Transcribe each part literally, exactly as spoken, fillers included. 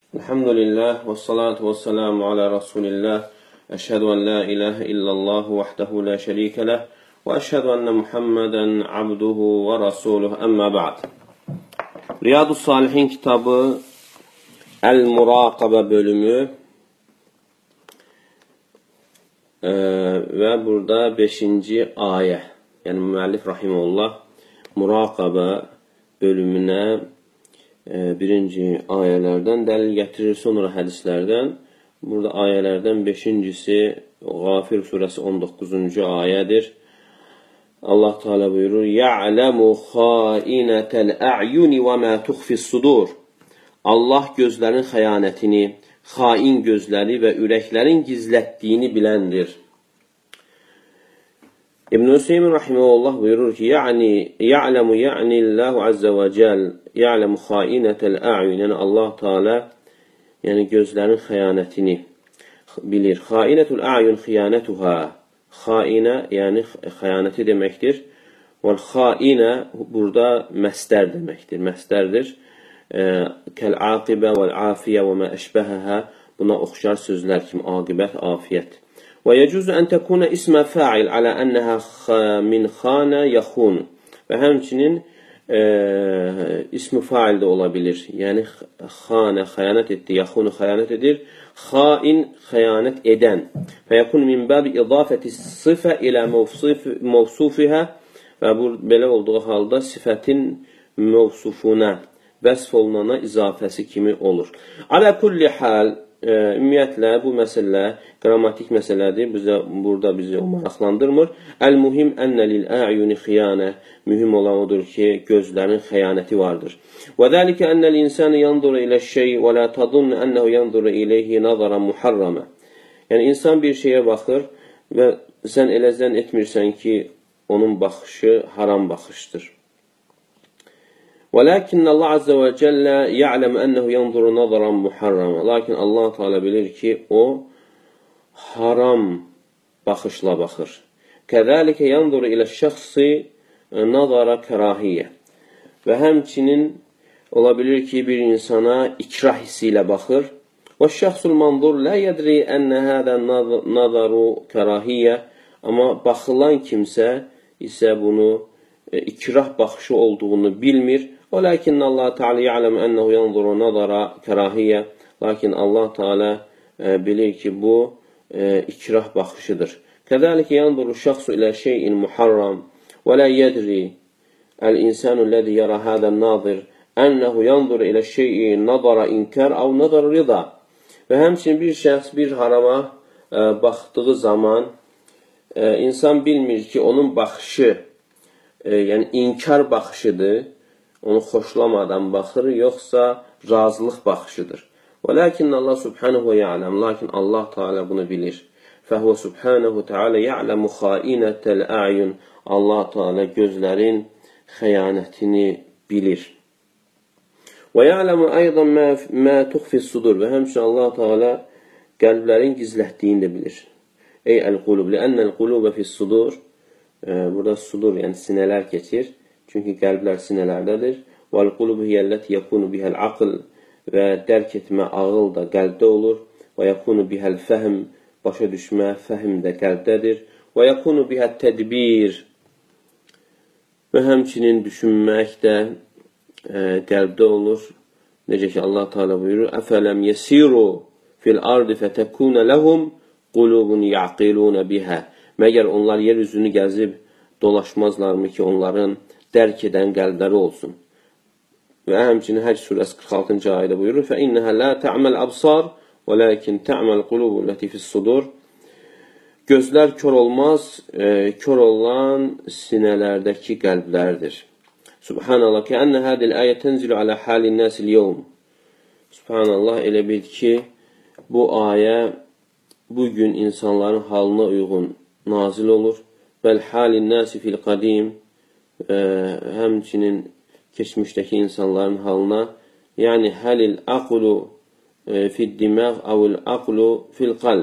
Elhamdülillah və salatu və selamu alə Rasulillah. Əşhədu ən la ilahə illallah vəhdehu la şərikə ləh və əşhədu ənə Muhammədən abduhu və rasuluhu. Əmmə ba'd. Riyadus Salihin kitabı Əl-Muraqabə bölümü e, və burada beşinci ayə, yəni müəllif rahimehullah Muraqabə bölümünə birinci ayələrdən dəlil gətirir, sonra hədislərdən. Burada ayələrdən beşincisi Qafir surəsi on doqquzuncu ayədir. Allah Teala buyurur: "Ya'lamu xainətel a'yuni və ma tuxfis sudur." Allah gözlərin xəyanətini, xain gözləri və ürəklərin gizlətdiyini biləndir. İbn-i Hüseyin rahimehullah buyurur ki, "Yani ya'lemu ya'ni Allahu azza ve cel ya'lemu xainətel a'yun." Yəni Allah Teala yəni gözlərin xəyanətini bilir. Xainətul a'yun xiyanətuha. Xainə yəni xəyanəti deməkdir. Və xainə burada məsdər deməkdir. Məsdərdir. Kəl-aqibə vəl-afiyə və mə əşbəhəhə, buna oxşar sözlər kimi aqibət, afiyyət. Və yecuzu ən təkuna ismə fa'il alə ənəhə min xanə yaxun. Və həmçinin e, ismi fa'il də ola bilir. Yəni xanə xəyanət etdi, yaxunu xəyanət edir. Xain xəyanət edən. Və yakun min bəbi idafəti sifə ilə mevsufihə. Və bu belə olduğu halda sifətin mevsufuna, vəsf olunana izafəsi kimi olur. Alə kulli hal, e, ümumiyyətlə bu məsələ qrammatik məsələdir. Bizə burada bizi o maraqlandırmır. Əl-muhim ənə lil-a'yuni xiyanə. Mühüm olan odur ki, gözlərin xəyanəti vardır. Və zəlikə ənəl insanı yanzuru ilə-şeyi və la tadunnu ənəhu yanzuru ileyhi nazaran muharrama. Yəni insan bir şeyə baxır və sən elə zənn etmirsən ki, onun baxışı haram baxışdır. وَلَكِنَّ اللّٰهَ عَزَّ وَجَلَّ يَعْلَمُ أَنَّهُ يَنْظُرُ نَظَرًا مُحَرَّمًا. Lakin Allah Teala bilir ki, o haram baxışla baxır. كَذَلِكَ يَنْظُرُ إِلَى الشَّخْصِ نَظَرَ كَرَاهِيَّ. Və həmçinin ola bilir ki, bir insana ikrah hissi ilə baxır. وَالشَّخْصُ الْمَنْظُرُ لَا يَدْرِي أَنَّ هَذَا نَظَرُ كَرَاهِيَّ. Amma baxılan kimsə isə bunu ikrah baxışı olduğunu bilmir. وَلَكِنَّ اللّٰهَ تَعَالَى يَعْلَمُ أَنَّهُ يَنْظُرُ نَظَرَ كَرَاهِيَّ. Lakin Allah Teala e, bilir ki, bu e, ikrah baxışıdır. كَذَلِكَ يَنْظُرُ الشَّخْصُ إِلَى شَيْءٍ مُحَرَّمٍ وَلَا يَدْرِي الْإِنسَانُ الَّذِي يَرَى هَذَا النَّاظِرِ أَنَّهُ يَنْظُرُ إِلَى الشَّيْءِ نَظَرَ إِنْكَارٍ أَوْ نَظَرَ رِضَى. Və həmçinin bir şəxs bir harama e, baxdığı zaman e, insan bilmir ki, onun baxışı e, yəni inkar baxışıdır, onu xoşlamadan baxır, yoxsa razılıq baxışıdır. وَلَكِنَّ اللّٰهُ سُبْحَانَهُ وَيَعْلَمُ. Lakin Allah Teala bunu bilir. فَهُوَ سُبْحَانَهُ تَعَالَى يَعْلَمُ خَائِنَةَ الْأَعْيُنِ. Allah Teala gözlərin xəyanətini bilir. وَيَعْلَمُ أَيْضًا مَا تُخْفِي الصُّدُورِ. Və həmçinin Allah Teala qəlblərin gizlətdiyini də bilir. Ey əl-qulub, لِأَنَّ الْقُلُوبَ فِي الصُّدُورِ. Burada sudur, yəni sinələr keçir. Çünki qəlblər sinələrdədir. وَالْقُلُوبُ هِيَ الَّتِي يَكُونُ بِهَا الْعَقْلِ. Və dərk etmə, ağıl da qəlbdə olur. وَيَكُونُ بِهَا الْفَهْمِ. Başa düşmə, fəhm də qəlbdədir. وَيَكُونُ بِهَا التَّدْبِيرِ. Və həmçinin düşünmək də e, qəlbdə olur. Necə ki Allah Teala buyurur: "Əfələm yesiru fil ardı fətəkuna lehum qulubun yaqiluna biha." Məgər onlar yer üzünü gəzib dolaşmazlarmı ki, onların dərk edən qəlbləri olsun. Və həmçinin Həcc surəsi qırx altıncı ayədə buyurur: "Fəinnəhə la ta'mal absar, velakin ta'mal qulubu allati fi's-sudur." Gözlər kör olmaz, e, kör olan sinələrdəki qəlblərdir. Subhanallah, ki ənə hədil ayə tənzilu alə halin nəsil yevm. Subhanallah, elə bil ki, bu ayə bugün insanların halına uyğun nazil olur. Bəl halin nəsi fil qadim, e, həmçinin keçmişdəki insanların halına, yəni həlil aqlu e, fil diməq avul aqlu fil qalb.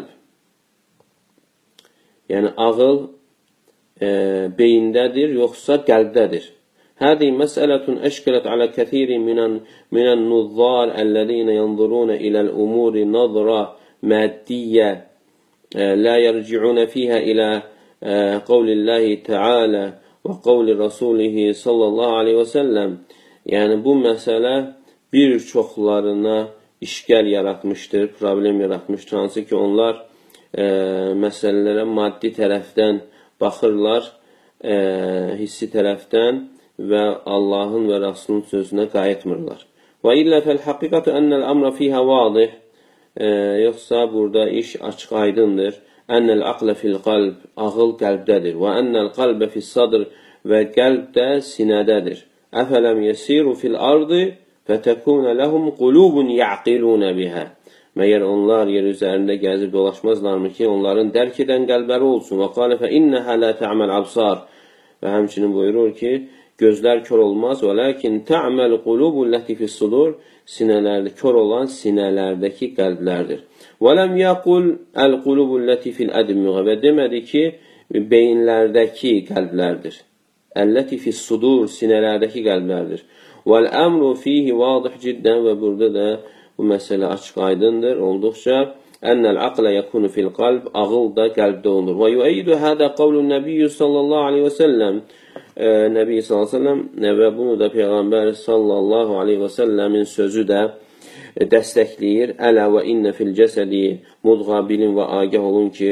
Yəni ağıl e, beyindədir, yoxsa qəlbdədir. هذه مسألة أشكلت على كثير من من النظار الذين ينظرون إلى الأمور نظرة مادية لا يرجعون فيها إلى قول الله تعالى وقول رسوله صلى الله عليه وسلم. Yəni bu məsələ bir çoxlarına işgəl yaratmışdır, problem yaratmışdır. Hansı ki onlar e, məsələlərə maddi tərəfdən baxırlar, e, hissi tərəfdən və Allahın və Rasulun sözünə qayıtmırlar. Və illə fəl-həqiqətü ennəl-əmrə fiyhə vadih. Yoxsa burada iş açıq aydındır. Ennəl-əqlə fil-qalb, ağıl qəlbdədir. Və ennəl-qalbə fil-sadr, və qəlb də sinədədir. Əfələm yəsiru fil-ardı fətəkunə ləhum qulubun ya'qilunə bihə. Məyər onlar yer üzərində gəzib dolaşmazlarmı ki, onların dərk edən qəlbləri olsun. Və qalə fə innəhə lə tə'məl absar. Və həmçinin buyurur ki, gözlər kör olmaz, və lakin tə'məl qulubun ləti fis-sudur, sinələrdə kör olan sinələrdəki qəlblərdir. Və ləm yəqul əl-qulubun ləti fil-ədmüğə, və demədi ki, beyinlərdəki qəlblərdir. Əlləti fis-sudur, sinələrdəki qəlblərdir. Vəl-əmru fihi vadih ciddən, və burada da bu məsələ açıq aydındır, olduqca ennəl aqlə yəkunu fil-qalb, ağıl da qəlbdə olur. Və yuəyyidu hədə qavlun nəbiyyü sallallahu aleyhi və səlləm, Nəbi sallallahu aleyhi və səlləm və bunu da Peyğəmbər sallallahu aleyhi və səlləmin sözü də dəstəkləyir. Ələ və innə fil cəsədi mudğa, bilin və agah olun ki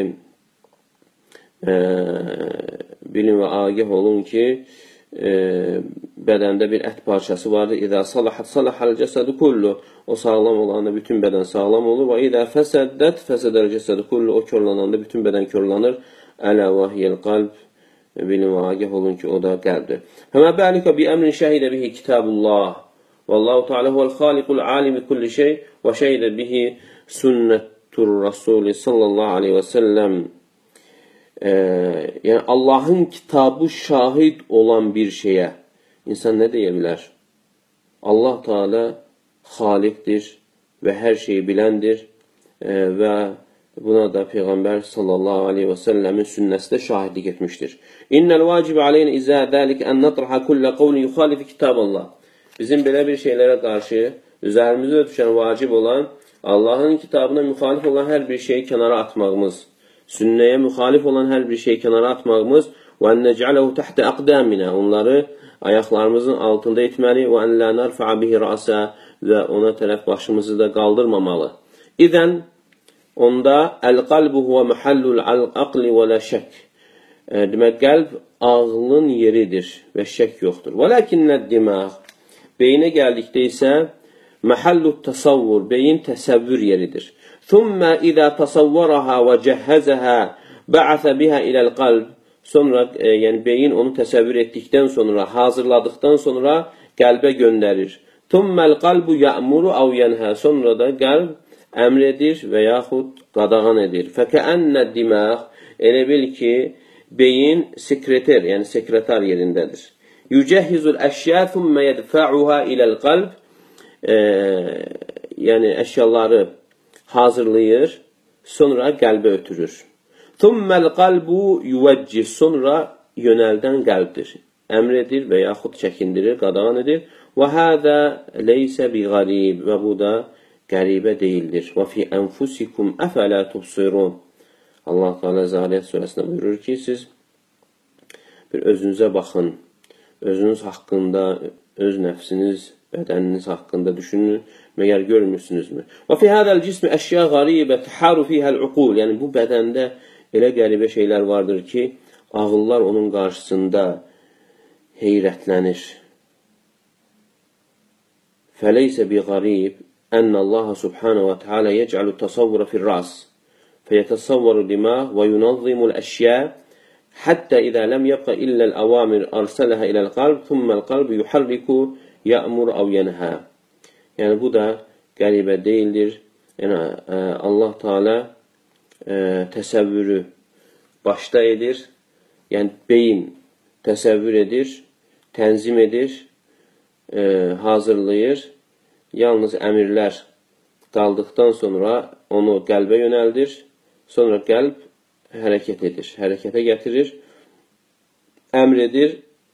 e, bilin və agah olun ki e, bədəndə bir ət parçası vardır. İzə salahat salahal cəsədi kullu, o sağlam olanda bütün bədən sağlam olur. Və izə fəsəddət fəsədəl cəsədi kullu, o körlananda bütün bədən körlanır. Ələ və hiyəl qalb, bilin və agah olun ki, o da qəlbdir. Həmə bəlikə bi əmrin şəhidə bihi kitabullah. Vallahu Teala huvel xaliqul alimi kulli şey və şəhidə bihi sünnətur Rasuli sallallahu aleyhi və səlləm. E, yəni Allahın kitabı şahid olan bir şeyə insan nə deyə bilər? Allah Teala xaliqdir və hər şeyi biləndir e, və buna da Peyğəmbər sallallahu aleyhi və səlləmin sünnəsi də şahidlik etmişdir. İnnəl vacib aleynə izə dəlik ən nətrəhə kullə qavlin yuxalifi kitaballah. Bizim belə bir şeylərə qarşı üzərimizə düşən vacib olan, Allahın kitabına müxalif olan hər bir şeyi kənara atmağımız, sünnəyə müxalif olan hər bir şeyi kənara atmağımız və ən nec'ələhu təhtə əqdəminə, onları ayaqlarımızın altında etməli və ən lə nərfəə bihi rəsə, və ona tərəf başımızı da qaldırmamalı. İdən onda əl-qalbu huvə məhəllul əqli və lə şək. Demək, qəlb ağlın yeridir və şək yoxdur. Və ləkinnəd dimaq, beyinə gəldikdə isə məhəllut təsavvur, beyin təsəvvür yeridir. Thumma izə təsavvaraha və cəhəzəhə bə'əsə bihə iləl qalb. Sonra, e, yəni beyin onu təsəvvür etdikdən sonra, hazırladıqdan sonra qəlbə göndərir. Thumməl qalbu ya'muru əv yənhə. Sonra da qəlb əmr edir və yaxud qadağan edir. Fəkəənnə dimaq, elə bil ki, beyin sekreter, yəni sekretar yerindədir. Yücəhizul əşyə thümmə yədfə'uhə iləl qalb. E, yəni əşyaları hazırlayır, sonra qəlbə ötürür. Thumməl qalbu yuvəccih, sonra yönəldən qəlbdir. Əmr edir və yaxud çəkindirir, qadağan edir. Və hədə leysə bi qarib, və bu da qəribə deyildir. Və fi ənfusikum əfələ tubsirun. Allah Teala Zariyat surəsində buyurur ki, siz bir özünüzə baxın, özünüz haqqında, öz nəfsiniz, bədəniniz haqqında düşünün, məgər görmürsünüzmü? Və fi hədəl cismi əşya qaribə təhəru fihəl uqul. Yəni bu bədəndə elə qəribə şeylər vardır ki, ağıllar onun qarşısında heyrətlənir. Fəleysə bi qarib ənə Allah subhanahu və teala yec'alu təsavvura fil-ras fəyətəsavvaru dimağ və yunazzimul əşya həttə izə ləm yəbqə illəl əvamir arsələhə iləl qalb thumməl qalb yuharriku ya'mur əv yənhə. Yəni bu da qəribə deyildir. Yəni Allah Teala e, təsəvvürü başda edir. Yəni beyin təsəvvür edir, tənzim edir, e, hazırlayır. Yalnız əmirlər qaldıqdan sonra onu qəlbə yönəldir. Sonra qəlb hərəkət edir, hərəkətə gətirir, əmr edir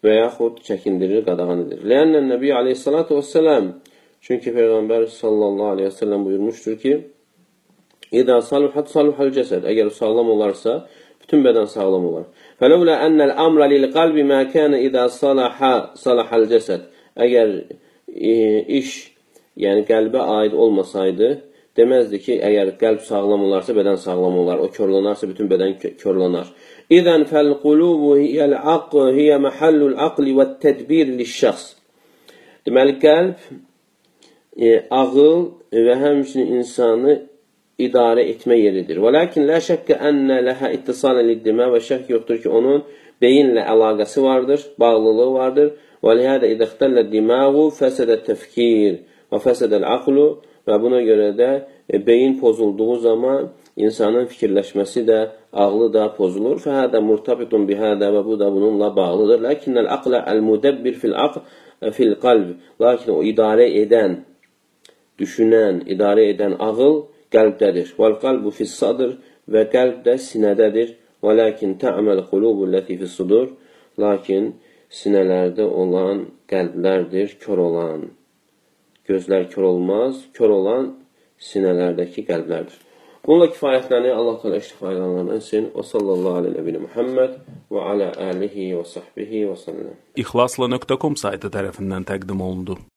və yaxud çəkindirir, qadağan edir. Lənnən Nəbi aleyhissalatu vesselam, çünki Peyğəmbər sallallahu aleyhi ve sellem buyurmuşdur ki, İdə saluhat saluhal cəsəd, əgər sağlam olarsa, bütün bədən sağlam olar. Fələvlə ənəl amra lil qalbi mə kənə idə salaha salahal cəsəd, əgər e, iş, yəni qəlbə aid olmasaydı, deməzdi ki, əgər qəlb sağlam olarsa, bədən sağlam olar, o körlanarsa, bütün bədən körlanar. İzən fəl-qulubu hiyəl-aqq hiyə məhəllul-aqli və tədbir liş-şəxs. Deməli, qəlb, e, ağıl və həmçinin insanı idarə etmə yeridir. Və lakin la şəkkə ənə ləhə ittisalə liddimə və şək yoxdur ki, onun beyinlə əlaqəsi vardır, bağlılığı vardır. Və lihədə idəxtəllə diməğu fəsədə təfkir və fəsədəl aqlu və buna görə də e, beyin pozulduğu zaman insanın fikirləşməsi də, ağlı da pozulur. Fəhədə murtabitun bihədə və bu da bununla bağlıdır. Lakinnəl aqlə əl-müdəbbir fil qalb. Lakin o idarə edən, düşünən, idarə edən ağıl qəlbdədir. Vəl-qalbu fis-sadr və qəlb də sinədədir. Və lakin tə'məl qulubu ləti fis-sudur. Lakin sinələrdə olan qəlblərdir, kör olan. Gözlər kör olmaz, kör olan sinələrdəki qəlblərdir. Bununla kifayətləni Allah təala iştifayələrindən etsin. Və sallallahu aleyhi və səlləm Muhammed və alə alihi və sahbihi və səlləm. İxlasla nöqtə com saytı tərəfindən təqdim olundu.